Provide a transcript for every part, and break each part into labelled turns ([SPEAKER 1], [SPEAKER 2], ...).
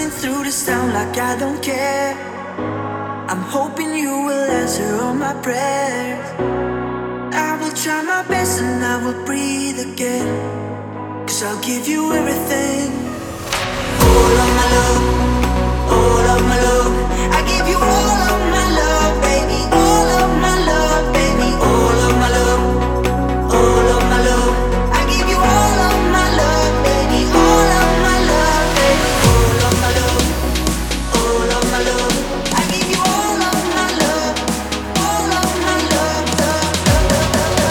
[SPEAKER 1] running through this town like I don't care. I'm hoping you will answer all my prayers. I will try my best and I will breathe again. 'Cause I'll give you everything. All of my love, all of my love. I give you all of my love, baby. All of my love, baby. All of my love, all of my love. I give you all of my love, baby. All of my love, baby. All of my love, all of my love. I give you all of my love, all of my love, love, love,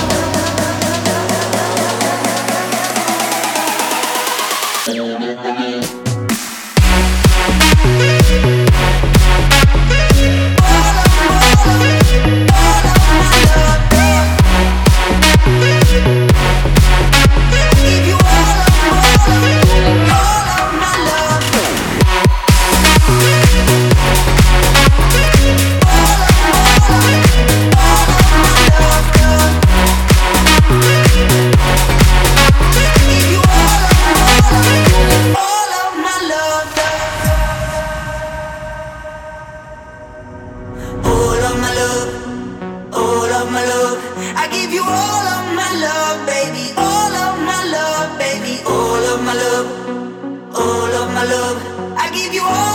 [SPEAKER 1] I give you all of my love, baby. All of my love, baby. All of my love, all of my love. I give you all